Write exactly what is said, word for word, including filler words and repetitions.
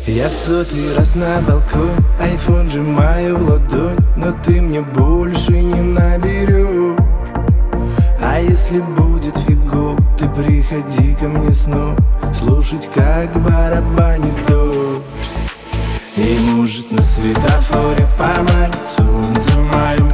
Я в сотый раз на балкон, айфон сжимаю в ладонь, но ты мне больше не наберешь. А если будет фигово, ты приходи ко мне снова, слушать, как барабанит дождь. И может на светофоре по морю солнце мою